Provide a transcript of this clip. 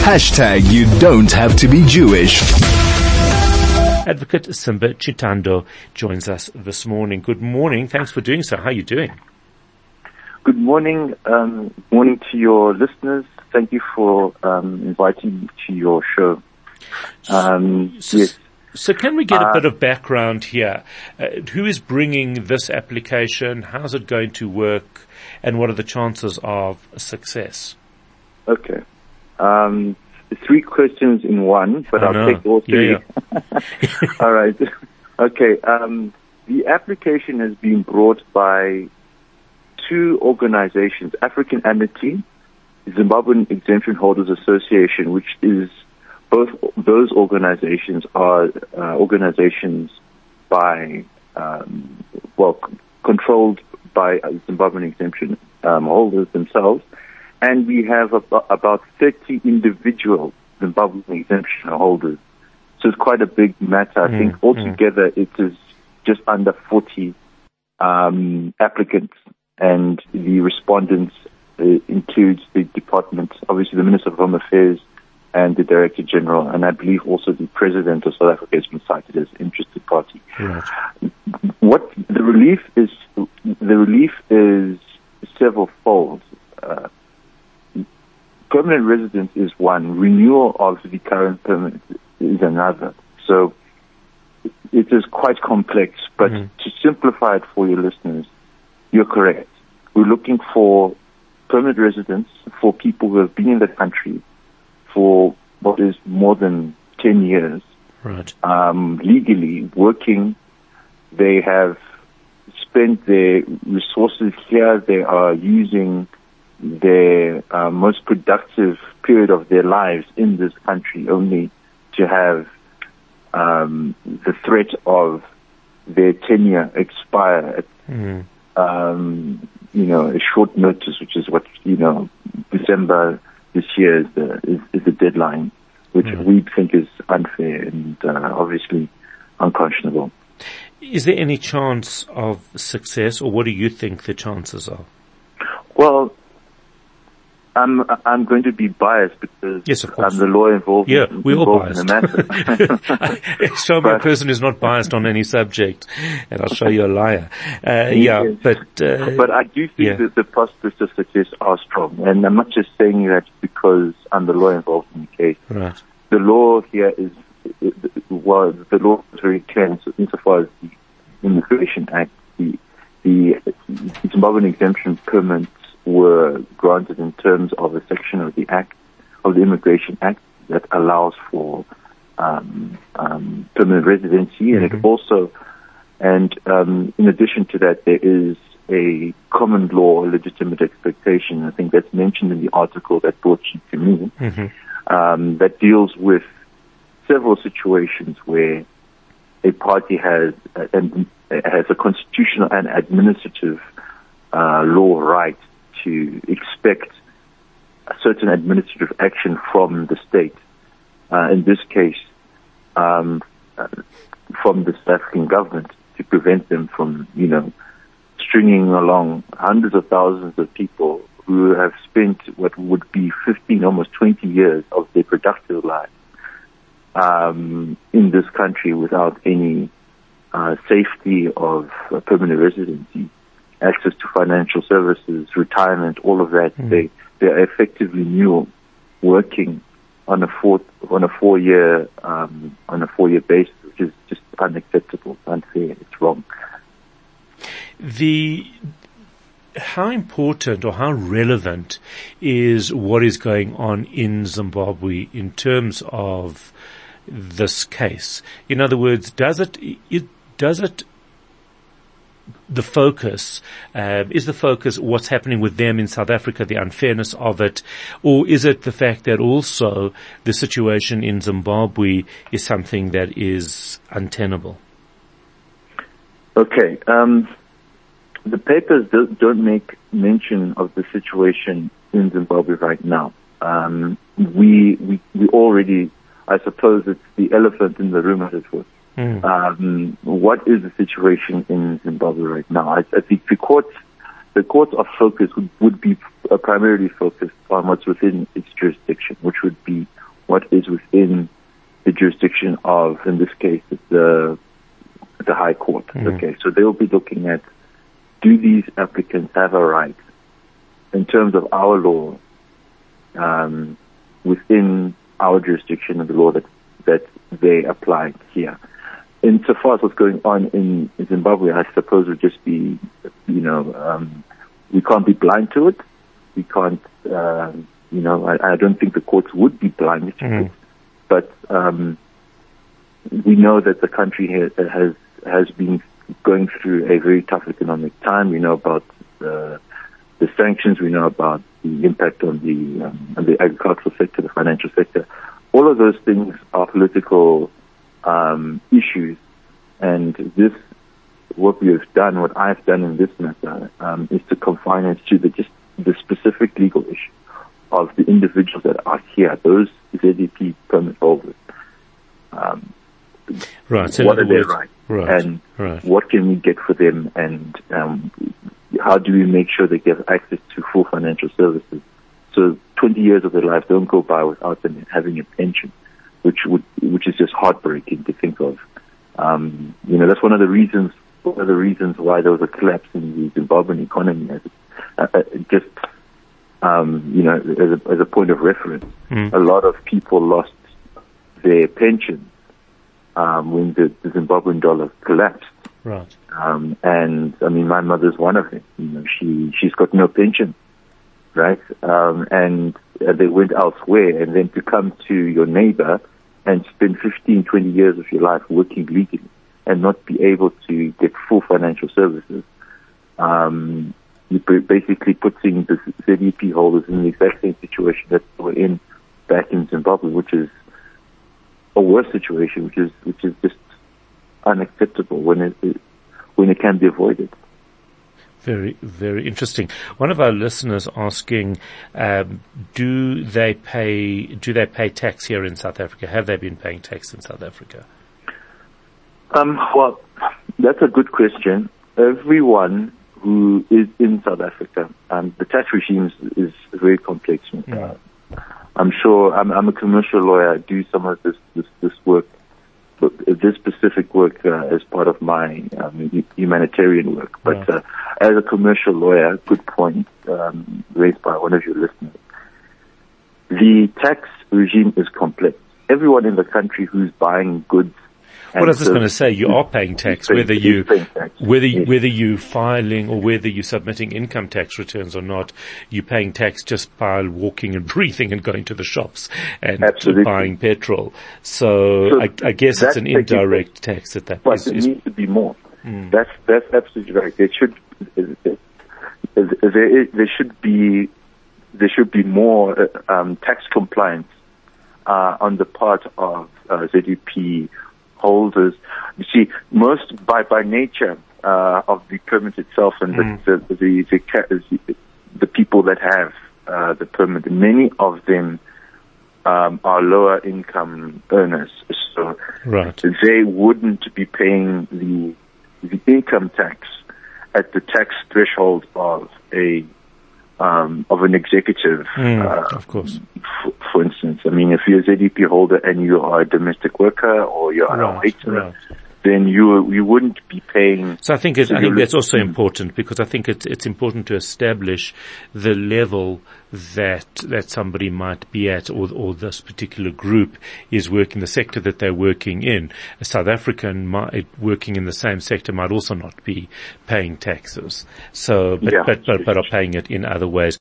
You don't have to be Jewish. Advocate Simba Chitando joins us this morning. Good morning. Thanks for doing so. How are you doing? Good morning. Morning to your listeners. Thank you for inviting me to your show. Yes. So can we get a bit of background here? Who is bringing this application? How's it going to work? And what are the chances of success? Okay. Three questions in one, but I'll take all three. Yeah. All right. Okay. The application has been brought by two organizations, African Amity, Zimbabwean Exemption Holders Association, which is both those organizations are organizations by, controlled by Zimbabwean exemption holders themselves. And we have about 30 individual Zimbabwean exemption holders. So it's quite a big matter. I think altogether it is just under 40 applicants, and the respondents includes the department, obviously the Minister of Home Affairs and the Director General, and I believe also the President of South Africa has been cited as interested party. Right. What the relief is several fold. Permanent residence is one. Renewal of the current permit is another. So it is quite complex, but to simplify it for your listeners, you're correct. We're looking for permanent residence for people who have been in the country for what is more than 10 years. Right. Legally working. They have spent their resources here. They are using their most productive period of their lives in this country only to have the threat of their tenure expire at a short notice, which is what December this year is the deadline, which we think is unfair and obviously unconscionable. Is there any chance of success, or what do you think the chances are? Well, I'm going to be biased because yes, of course. I'm the lawyer involved. Yeah, we're all biased biased. in the matter. Show me a person who's not biased on any subject, and I'll show you a liar. Yes. But I do think that the prospects of success are strong, and I'm not just saying that because I'm the lawyer involved in the case. Right. The law here is the law is very clear insofar as the Immigration Act, the Zimbabwean exemption permits were granted in terms of a section of the Act, of the Immigration Act, that allows for permanent residency, and it also, in addition to that, there is a common law legitimate expectation. I think that's mentioned in the article that brought you to me, that deals with several situations where a party has a constitutional and administrative law right to expect a certain administrative action from the state. In this case, from the South African government, to prevent them from, stringing along hundreds of thousands of people who have spent what would be 15, almost 20 years of their productive lives in this country without any safety of permanent residency, access to financial services, retirement, all of that. They are effectively new, working on a 4-year basis, which is just unacceptable, unfair, it's wrong. How important or how relevant is what is going on in Zimbabwe in terms of this case? In other words, does it the focus, is the focus what's happening with them in South Africa, the unfairness of it, or is it the fact that also the situation in Zimbabwe is something that is untenable? Okay. The papers don't make mention of the situation in Zimbabwe right now. We already, I suppose it's the elephant in the room, as it were. What is the situation in Zimbabwe right now? I think the courts are focused, would be primarily focused on what's within its jurisdiction, which would be within the jurisdiction of, in this case, the High Court. Okay, so they'll be looking at, do these applicants have a right in terms of our law within our jurisdiction and the law that they apply here. Insofar as what's going on in Zimbabwe, I suppose would just be, we can't be blind to it. We can't, I don't think the courts would be blind to it. But we know that the country has been going through a very tough economic time. We know about the sanctions. We know about the impact on the agricultural sector, the financial sector. All of those things are political issues, and what I've done in this matter, is to confine it to the specific legal issue of the individuals that are here, those ZEP permit holders. Right. So what are their rights? Right. And what can we get for them? And how do we make sure they get access to full financial services? So 20 years of their life don't go by without them having a pension, which is just heartbreaking to think of. That's one of the reasons why there was a collapse in the Zimbabwean economy. As a point of reference, a lot of people lost their pensions when the Zimbabwean dollar collapsed. Right. And I mean, my mother's one of them. She's got no pension, right? And they went elsewhere, and then to come to your neighbor and spend 15, 20 years of your life working legally and not be able to get full financial services, you're basically putting the ZEP holders in the exact same situation that they were in back in Zimbabwe, which is a worse situation, which is just unacceptable when it can be avoided. Very, very interesting. One of our listeners asking, do they pay tax here in South Africa? Have they been paying tax in South Africa? Well, that's a good question. Everyone who is in South Africa, the tax regime is very complex. I'm sure I'm a commercial lawyer. I do some of this work, this specific work as part of my humanitarian work. But as a commercial lawyer, good point raised by one of your listeners. The tax regime is complex. Everyone in the country who's buying goods. What I was just going to say, you are paying tax, whether you filing or whether you're submitting income tax returns or not. You're paying tax just by walking and breathing and going to the shops and buying petrol. So I guess it's an indirect tax that but it needs to be more. That's absolutely right. There should be more tax compliance on the part of ZEP holders. You see, most by nature of the permit itself and the people that have the permit, many of them are lower income earners, so they wouldn't be paying the income tax at the tax threshold of an executive. Of course. For instance, I mean, if you're a ZEP holder and you are a domestic worker or you're a waiter, then you wouldn't be paying. So I think that's also important, because I think it's important to establish the level that somebody might be at, or this particular group is working, the sector that they're working in. A South African working in the same sector might also not be paying taxes. So, but are paying it in other ways.